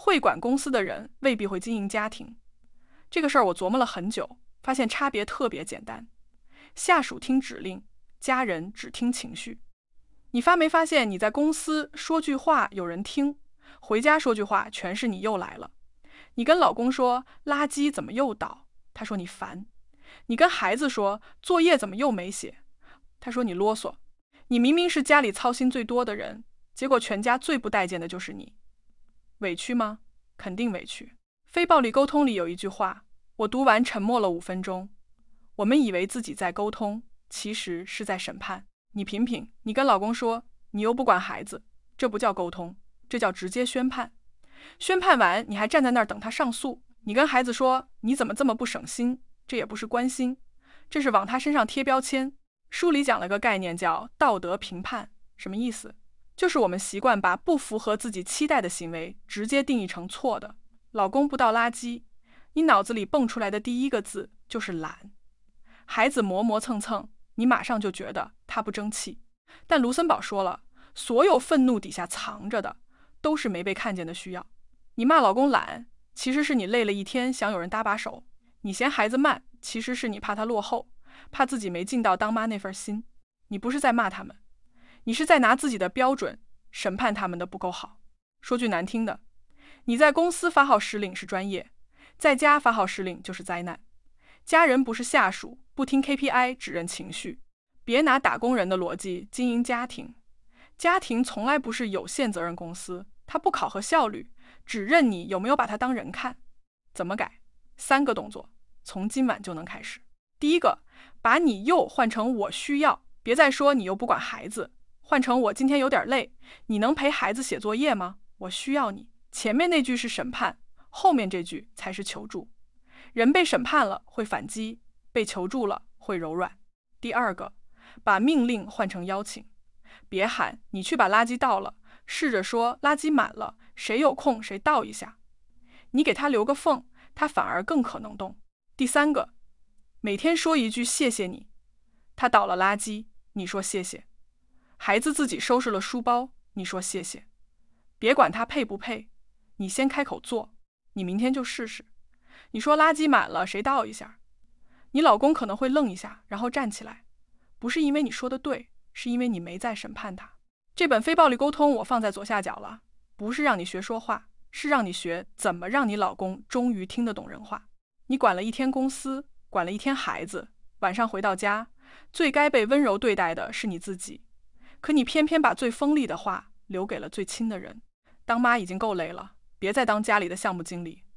会管公司的人未必会经营家庭。这个事儿我琢磨了很久，发现差别特别简单。下属听指令，家人只听情绪。你发没发现你在公司说句话有人听，回家说句话全是你又来了。你跟老公说垃圾怎么又倒，他说你烦。你跟孩子说作业怎么又没写，他说你啰嗦。你明明是家里操心最多的人，结果全家最不待见的就是你。委屈吗？肯定委屈。非暴力沟通里有一句话，我读完沉默了5分钟。我们以为自己在沟通，其实是在审判。你品品，你跟老公说你又不管孩子，这不叫沟通，这叫直接宣判。宣判完你还站在那儿等他上诉。你跟孩子说你怎么这么不省心，这也不是关心，这是往他身上贴标签。书里讲了个概念叫道德评判，什么意思？就是我们习惯把不符合自己期待的行为直接定义成错的。老公不倒垃圾，你脑子里蹦出来的第一个字就是懒。孩子磨磨蹭蹭，你马上就觉得他不争气。但卢森堡说了，所有愤怒底下藏着的都是没被看见的需要。你骂老公懒，其实是你累了一天想有人搭把手。你嫌孩子慢，其实是你怕他落后，怕自己没尽到当妈那份心。你不是在骂他们，你是在拿自己的标准审判他们的不够好。说句难听的，你在公司发号施令是专业，在家发号施令就是灾难。家人不是下属，不听 KPI 只认情绪。别拿打工人的逻辑经营家庭，家庭从来不是有限责任公司，它不考核效率，只认你有没有把它当人看。怎么改？3个动作，从今晚就能开始。第一个，把你又换成我需要，别再说你又不管孩子，换成我今天有点累，你能陪孩子写作业吗？我需要你。前面那句是审判，后面这句才是求助。人被审判了会反击，被求助了会柔软。第二个，把命令换成邀请，别喊你去把垃圾倒了，试着说垃圾满了，谁有空谁倒一下。你给他留个缝，他反而更可能动。第三个，每天说一句谢谢你。他倒了垃圾，你说谢谢。孩子自己收拾了书包，你说谢谢。别管他配不配，你先开口做。你明天就试试。你说垃圾满了，谁倒一下？你老公可能会愣一下，然后站起来。不是因为你说的对，是因为你没在审判他。这本非暴力沟通我放在左下角了，不是让你学说话，是让你学怎么让你老公终于听得懂人话。你管了一天公司，管了一天孩子，晚上回到家，最该被温柔对待的是你自己，可你偏偏把最锋利的话留给了最亲的人。当妈已经够累了，别再当家里的项目经理，